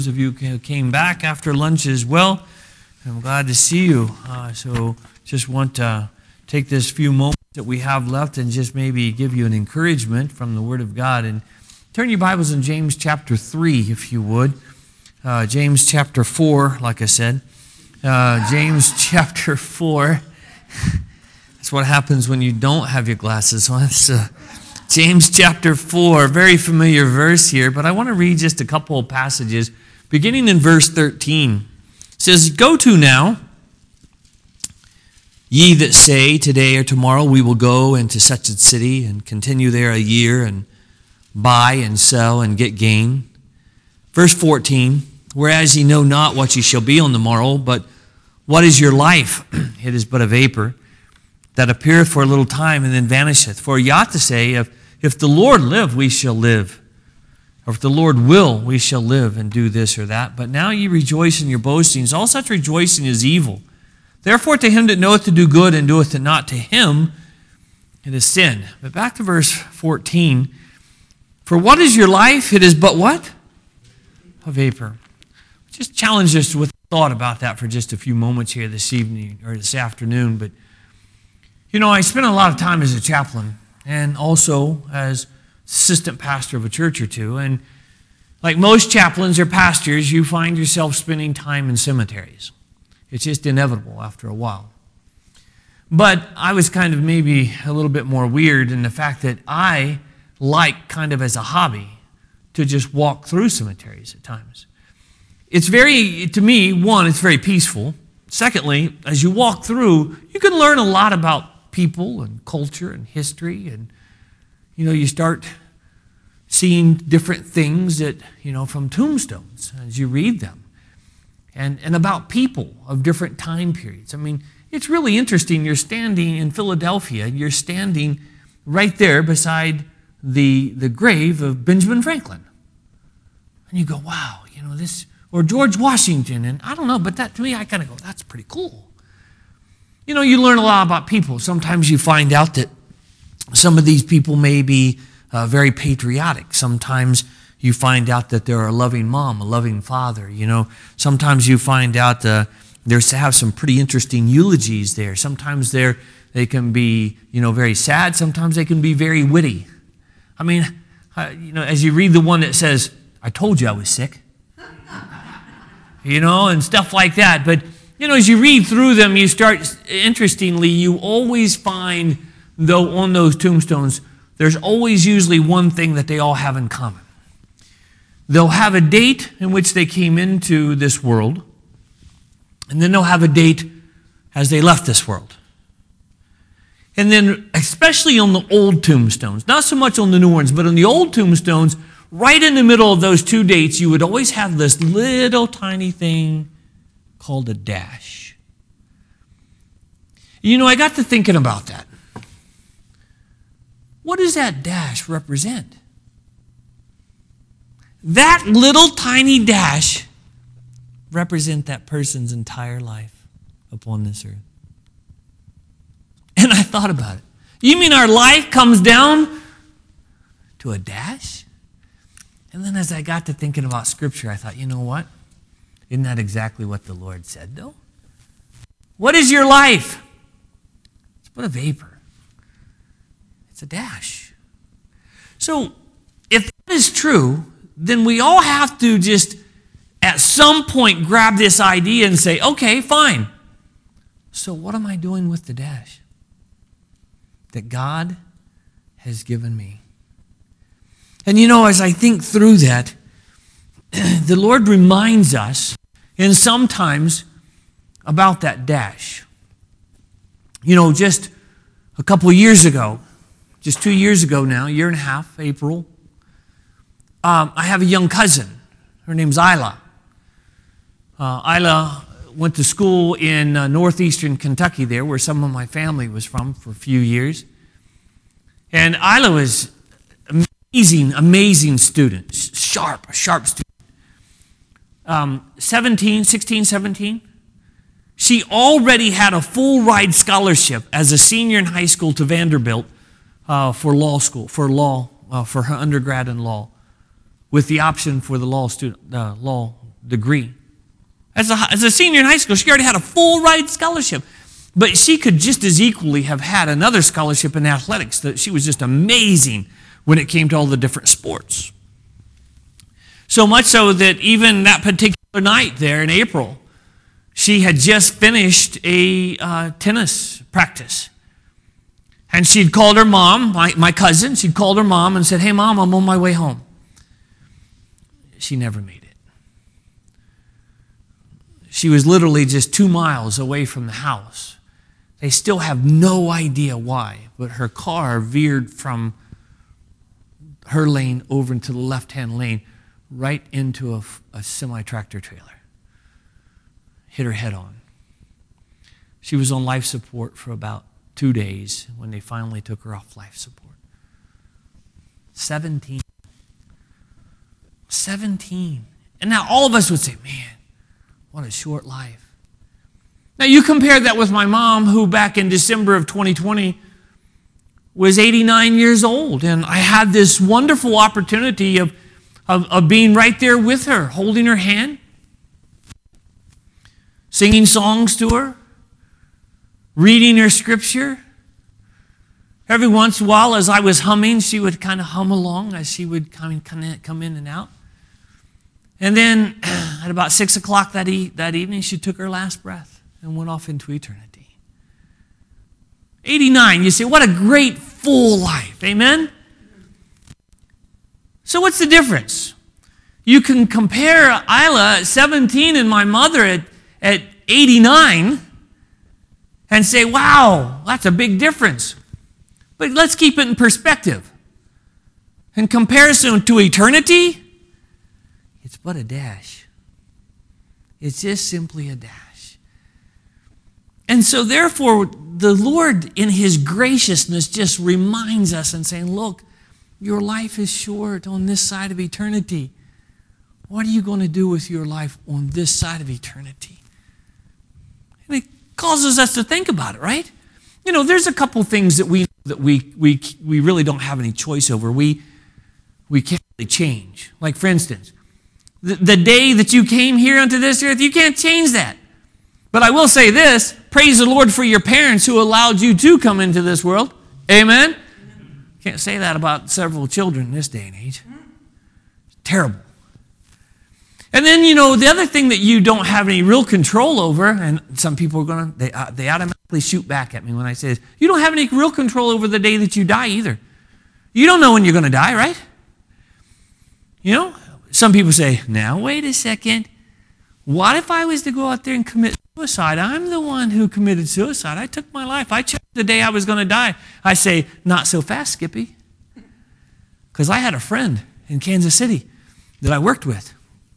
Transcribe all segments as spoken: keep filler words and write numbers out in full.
Those of you who came back after lunch as well, I'm glad to see you. Uh, so just want to take this few moments that we have left and just maybe give you an encouragement from the Word of God. And turn your Bibles in James chapter three, if you would. Uh, James chapter four, like I said. Uh, James chapter four. That's what happens when you don't have your glasses on. So, James chapter four, very familiar verse here, but I want to read just a couple of passages. Beginning in verse thirteen, it says, "Go to now, ye that say, today or tomorrow we will go into such a city and continue there a year and buy and sell and get gain." Verse fourteen, "Whereas ye know not what ye shall be on the morrow, but what is your life? It is but a vapor that appeareth for a little time and then vanisheth. For ye ought to say, if, if the Lord live, we shall live. Or if the Lord will, we shall live and do this or that. But now ye rejoice in your boastings. All such rejoicing is evil. Therefore to him that knoweth to do good and doeth it not, to him it is sin." But back to verse fourteen. "For what is your life? It is but what? A vapor." Just challenge us with thought about that for just a few moments here this evening or this afternoon. But, you know, I spent a lot of time as a chaplain and also as assistant pastor of a church or two. And like most chaplains or pastors, you find yourself spending time in cemeteries. It's just inevitable after a while. But I was kind of maybe a little bit more weird in the fact that I like kind of as a hobby to just walk through cemeteries at times. It's very, to me, one, it's very peaceful. Secondly, as you walk through, you can learn a lot about people and culture and history. And, you know, you start seeing different things that, you know, from tombstones as you read them. And, and about people of different time periods. I mean, it's really interesting. You're standing in Philadelphia. You're standing right there beside the, the grave of Benjamin Franklin. And you go, wow, you know, this... Or George Washington, and I don't know, but that to me, I kind of go, that's pretty cool. You know, you learn a lot about people. Sometimes you find out that some of these people may be uh, very patriotic. Sometimes you find out that they're a loving mom, a loving father. You know, sometimes you find out uh, there's have some pretty interesting eulogies there. Sometimes they're they can be, you know, very sad. Sometimes they can be very witty. I mean, uh, you know, as you read the one that says, "I told you I was sick," you know, and stuff like that. But, you know, as you read through them, you start, interestingly, you always find, though, on those tombstones, there's always usually one thing that they all have in common. They'll have a date in which they came into this world, and then they'll have a date as they left this world. And then, especially on the old tombstones, not so much on the new ones, but on the old tombstones, right in the middle of those two dates, you would always have this little tiny thing called a dash. You know, I got to thinking about that. What does that dash represent? That little tiny dash represents that person's entire life upon this earth. And I thought about it. You mean our life comes down to a dash? And then as I got to thinking about Scripture, I thought, you know what? Isn't that exactly what the Lord said, though? What is your life? It's but a vapor. It's a dash. So, if that is true, then we all have to just, at some point, grab this idea and say, okay, fine. So what am I doing with the dash that God has given me? And you know, as I think through that, the Lord reminds us, and sometimes, about that dash. You know, just a couple of years ago, just two years ago now, a year and a half, April, um, I have a young cousin. Her name's Isla. Uh, Isla went to school in uh, northeastern Kentucky there, where some of my family was from for a few years. And Isla was Amazing, amazing student, sharp, sharp student. Um, seventeen, sixteen, seventeen. She already had a full ride scholarship as a senior in high school to Vanderbilt uh, for law school, for law, uh, for her undergrad in law. with the option for the law student, uh, law degree. As a, as a senior in high school, she already had a full ride scholarship. But she could just as equally have had another scholarship in athletics. That she was just amazing when it came to all the different sports. So much so that even that particular night there in April, she had just finished a uh, tennis practice. And she'd called her mom, my, my cousin, she'd called her mom and said, "Hey, Mom, I'm on my way home." She never made it. She was literally just two miles away from the house. They still have no idea why, but her car veered from her lane over into the left-hand lane right into a, a semi-tractor trailer. Hit her head on. She was on life support for about two days when they finally took her off life support. Seventeen. Seventeen. And now all of us would say, man, what a short life. Now you compare that with my mom, who back in December of twenty twenty was eighty-nine years old. And I had this wonderful opportunity of, of, of being right there with her, holding her hand, singing songs to her, reading her scripture. Every once in a while, as I was humming, she would kind of hum along as she would come in, come in and out. And then at about six o'clock that, e- that evening, she took her last breath and went off into eternity. eighty-nine, you say, what a great full life. Amen? So what's the difference? You can compare Isla at seventeen and my mother at, at eighty-nine and say, wow, that's a big difference. But let's keep it in perspective. In comparison to eternity, it's but a dash. It's just simply a dash. And so therefore, the Lord in His graciousness just reminds us and saying, look, your life is short on this side of eternity. What are you going to do with your life on this side of eternity? And it causes us to think about it, right? You know, there's a couple things that we that we we we really don't have any choice over. We we can't really change. Like, for instance, the, the day that you came here onto this earth, you can't change that. But I will say this, praise the Lord for your parents who allowed you to come into this world. Amen? Can't say that about several children in this day and age. It's terrible. And then, you know, the other thing that you don't have any real control over, and some people are going to, they, uh, they automatically shoot back at me when I say this, you don't have any real control over the day that you die either. You don't know when you're going to die, right? You know, some people say, now wait a second. What if I was to go out there and commit suicide? I'm the one who committed suicide. I took my life. I chose the day I was going to die. I say, not so fast, Skippy. Because I had a friend in Kansas City that I worked with.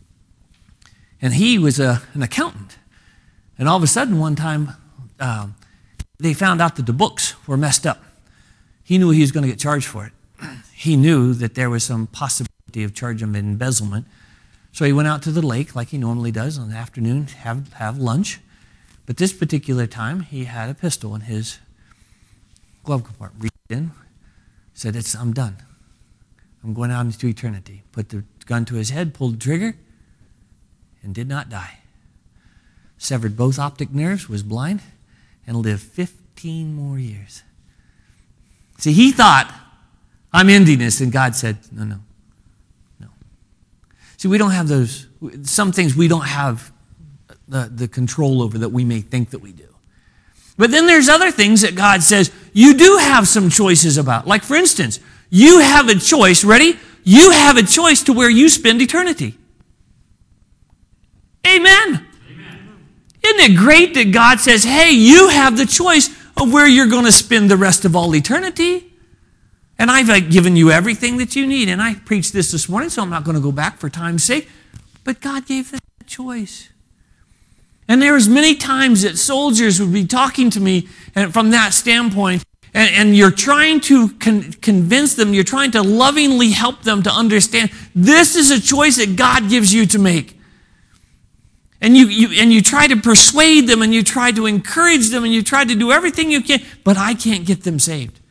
And he was a, an accountant. And all of a sudden, one time, um, they found out that the books were messed up. He knew he was going to get charged for it. He knew that there was some possibility of charging him in embezzlement. So he went out to the lake like he normally does in the afternoon, have, have lunch. But this particular time, he had a pistol in his glove compartment. Reached in, said, it's, I'm done. I'm going out into eternity. Put the gun to his head, pulled the trigger, and did not die. Severed both optic nerves, was blind, and lived fifteen more years. See, he thought, I'm ending this, and God said, no, no, no. See, we don't have those, some things we don't have the, the control over that we may think that we do. But then there's other things that God says you do have some choices about. Like, for instance, you have a choice, ready? You have a choice to where you spend eternity. Amen. Amen. Isn't it great that God says, hey, you have the choice of where you're going to spend the rest of all eternity? And I've given you everything that you need. And I preached this this morning, so I'm not going to go back for time's sake. But God gave them a choice. And there was many times that soldiers would be talking to me and from that standpoint, and, and you're trying to con- convince them, you're trying to lovingly help them to understand this is a choice that God gives you to make. And you, you and you try to persuade them, and you try to encourage them, and you try to do everything you can, but I can't get them saved.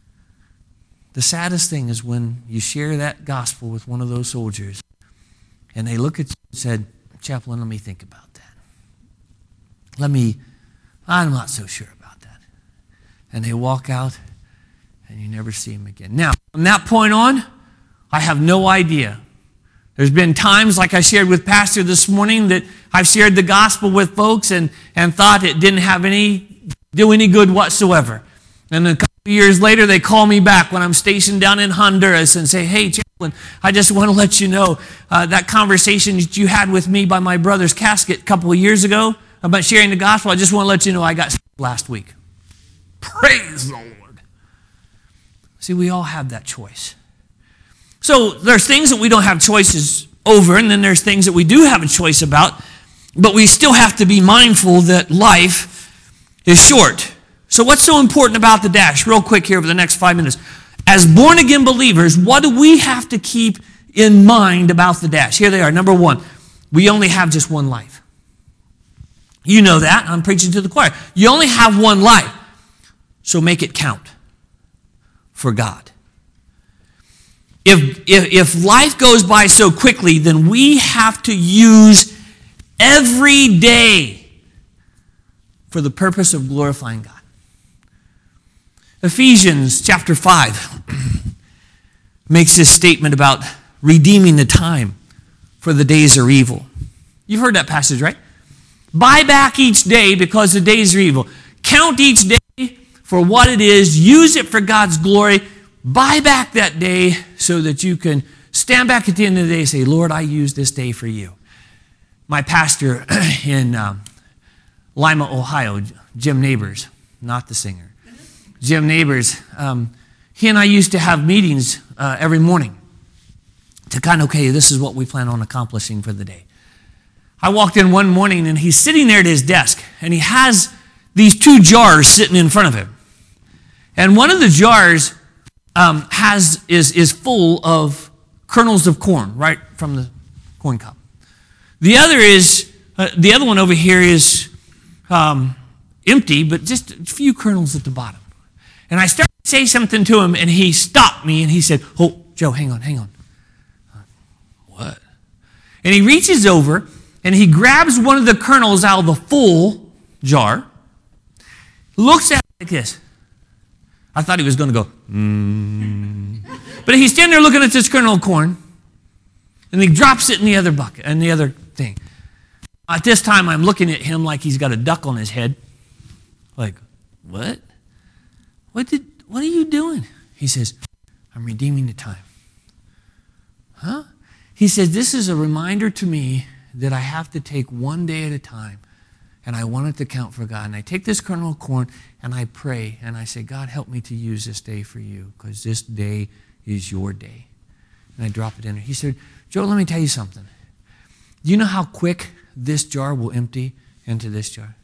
The saddest thing is when you share that gospel with one of those soldiers, And they look at you and said, Chaplain, let me think about that. Let me, I'm not so sure about that. And they walk out, and you never see them again. Now, from that point on, I have no idea. There's been times, like I shared with Pastor this morning, that I've shared the gospel with folks and, and thought it didn't have any, do any good whatsoever. And a couple of years later, they call me back when I'm stationed down in Honduras and say, hey, Chaplain, I just want to let you know uh, that conversation that you had with me by my brother's casket a couple of years ago about sharing the gospel, I just want to let you know I got saved last week. Praise the Lord. See, we all have that choice. So there's things that we don't have choices over, and then there's things that we do have a choice about, but we still have to be mindful that life is short. So what's so important about the dash? Real quick here over the next five minutes. As born-again believers, what do we have to keep in mind about the dash? Here they are. Number one, we only have just one life. You know that. I'm preaching to the choir. You only have one life, so make it count for God. If, if, if life goes by so quickly, then we have to use every day for the purpose of glorifying God. Ephesians chapter five makes this statement about redeeming the time, for the days are evil. You've heard that passage, right? Buy back each day because the days are evil. Count each day for what it is. Use it for God's glory. Buy back that day so that you can stand back at the end of the day and say, Lord, I use this day for you. My pastor in um, Lima, Ohio, Jim Neighbors, not the singer, Jim Neighbors, um, he and I used to have meetings uh, every morning to kind of, okay, this is what we plan on accomplishing for the day. I walked in one morning and he's sitting there at his desk and he has these two jars sitting in front of him. And one of the jars um, has is, is full of kernels of corn right from the corn cob. The other is, uh, the other one over here is um, empty, but just a few kernels at the bottom. And I started to say something to him, and he stopped me, and he said, oh, Joe, hang on, hang on. What? And he reaches over, and he grabs one of the kernels out of the full jar, looks at it like this. I thought he was going to go, mm. But he's standing there looking at this kernel of corn, and he drops it in the other bucket, in the other thing. At this time, I'm looking at him like he's got a duck on his head. Like, what? What did? What are you doing? He says, I'm redeeming the time. Huh? He says, this is a reminder to me that I have to take one day at a time, and I want it to count for God. And I take this kernel of corn, and I pray, and I say, God, help me to use this day for you, because this day is your day. And I drop it in there. He said, Joe, let me tell you something. Do you know how quick this jar will empty into this jar?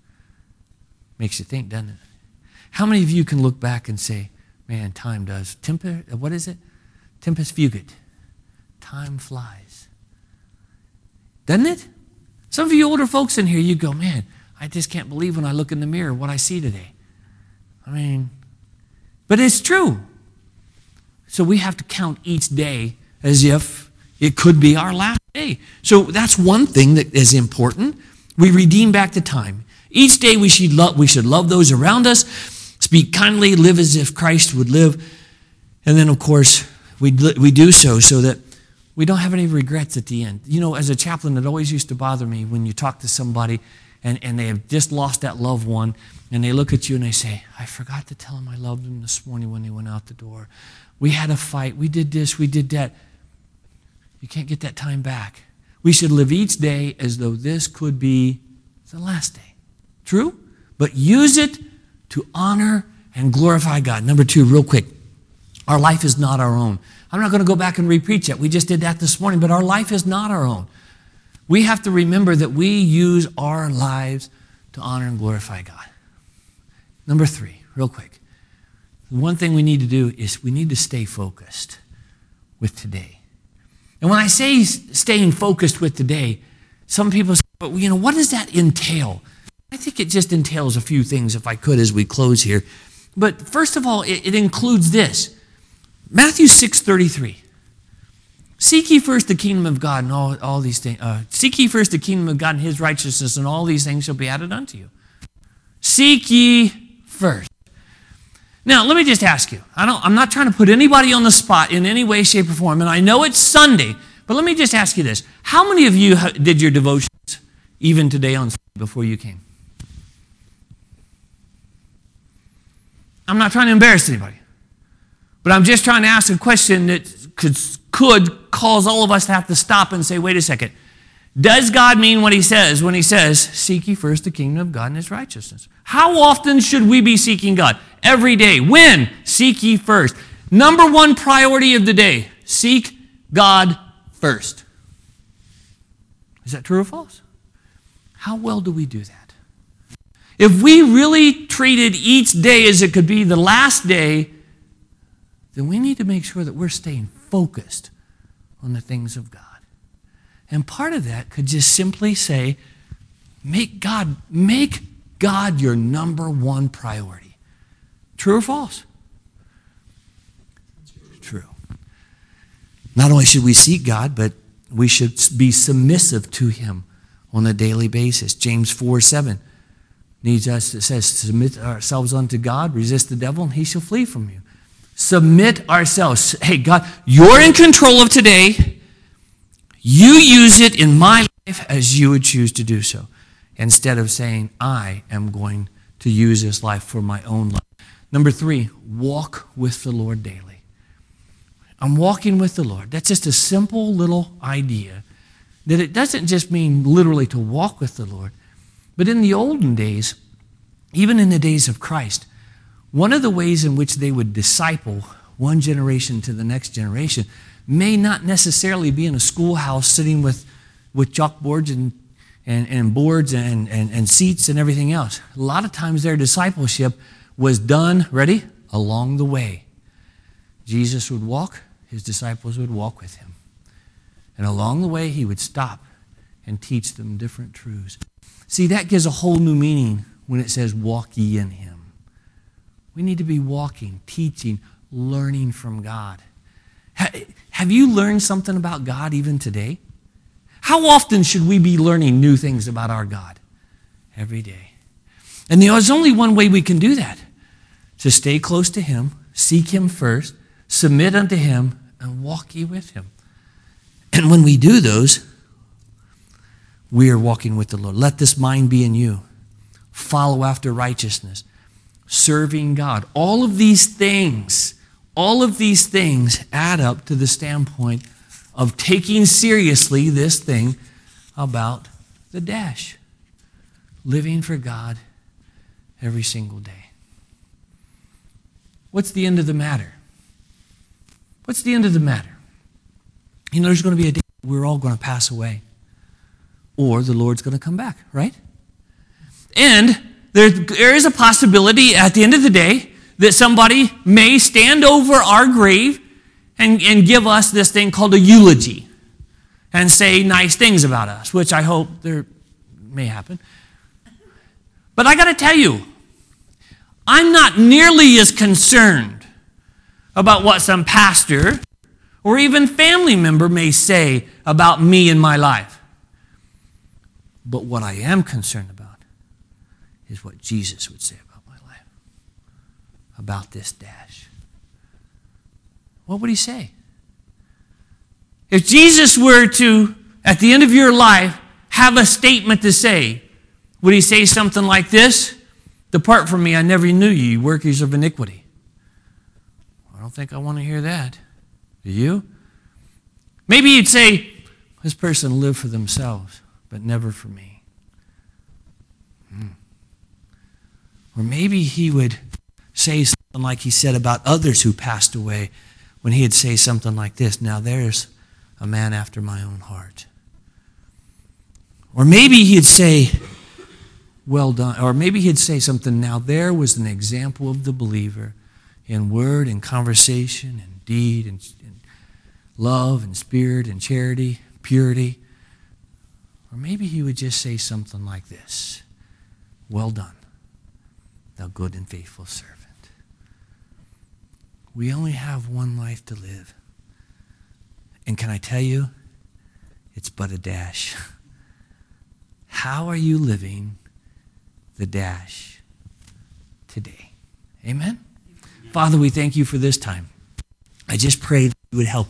Makes you think, doesn't it? How many of you can look back and say, man, time does. Temper, what is it? Tempus fugit. Time flies. Doesn't it? Some of you older folks in here, you go, man, I just can't believe when I look in the mirror what I see today. I mean, but it's true. So we have to count each day as if it could be our last day. So that's one thing that is important. We redeem back the time. Each day we should love, we should love those around us, speak kindly, live as if Christ would live. And then, of course, we, we do so so that we don't have any regrets at the end. You know, as a chaplain, it always used to bother me when you talk to somebody and, and they have just lost that loved one, and they look at you and they say, I forgot to tell them I loved them this morning when they went out the door. We had a fight. We did this. We did that. You can't get that time back. We should live each day as though this could be the last day. True? But use it to honor and glorify God. Number two, real quick. Our life is not our own. I'm not going to go back and repreach that. We just did that this morning, but our life is not our own. We have to remember that we use our lives to honor and glorify God. Number three, real quick. The one thing we need to do is we need to stay focused with today. And when I say staying focused with today, some people say, but you know, what does that entail? I think it just entails a few things, if I could, as we close here. But first of all, it, it includes this. Matthew six thirty-three. Seek ye first the kingdom of God and all, all these things. Uh, seek ye first the kingdom of God and his righteousness, and all these things shall be added unto you. Seek ye first. Now, let me just ask you. I don't, I'm not trying to put anybody on the spot in any way, shape, or form, and I know it's Sunday, but let me just ask you this. How many of you did your devotions even today on Sunday before you came? I'm not trying to embarrass anybody, but I'm just trying to ask a question that could, could cause all of us to have to stop and say, wait a second. Does God mean what he says when he says, seek ye first the kingdom of God and his righteousness? How often should we be seeking God? Every day. When? Seek ye first. Number one priority of the day, seek God first. Is that true or false? How well do we do that? If we really treated each day as it could be the last day, then we need to make sure that we're staying focused on the things of God. And part of that could just simply say, make God, make God your number one priority. True or false? True. Not only should we seek God, but we should be submissive to him on a daily basis. James four seven needs us, it says, submit ourselves unto God, resist the devil, and he shall flee from you. Submit ourselves. Hey, God, you're in control of today. You use it in my life as you would choose to do so, instead of saying, I am going to use this life for my own life. Number three, walk with the Lord daily. I'm walking with the Lord. That's just a simple little idea that it doesn't just mean literally to walk with the Lord, but in the olden days, even in the days of Christ, one of the ways in which they would disciple one generation to the next generation may not necessarily be in a schoolhouse sitting with, with chalkboards and, and, and boards and, and, and seats and everything else. A lot of times their discipleship was done, ready, along the way. Jesus would walk, his disciples would walk with him. And along the way, he would stop and teach them different truths. See, that gives a whole new meaning when it says, walk ye in him. We need to be walking, teaching, learning from God. Have you learned something about God even today? How often should we be learning new things about our God? Every day. And there's only one way we can do that. To stay close to him, seek him first, submit unto him, and walk ye with him. And when we do those, we are walking with the Lord. Let this mind be in you. Follow after righteousness. Serving God. All of these things, all of these things add up to the standpoint of taking seriously this thing about the dash. Living for God every single day. What's the end of the matter? What's the end of the matter? You know, there's going to be a day we're all going to pass away. Or the Lord's going to come back, right? And there, there is a possibility at the end of the day that somebody may stand over our grave and, and give us this thing called a eulogy and say nice things about us, which I hope there may happen. But I got to tell you, I'm not nearly as concerned about what some pastor or even family member may say about me and my life. But what I am concerned about is what Jesus would say about my life, about this dash. What would he say? If Jesus were to, at the end of your life, have a statement to say, would he say something like this? Depart from me, I never knew you, you workers of iniquity. I don't think I want to hear that. Do you? Maybe he'd say, this person lived for themselves, but never for me. Hmm. Or maybe he would say something like he said about others who passed away, when he'd say something like this, now there's a man after my own heart. Or maybe he'd say, well done. Or maybe he'd say something, now there was an example of the believer in word and conversation and deed and, and love and spirit and charity, purity. Or maybe he would just say something like this, well done, thou good and faithful servant. We only have one life to live. And can I tell you, it's but a dash. How are you living the dash today? Amen? Father, we thank you for this time. I just pray that you would help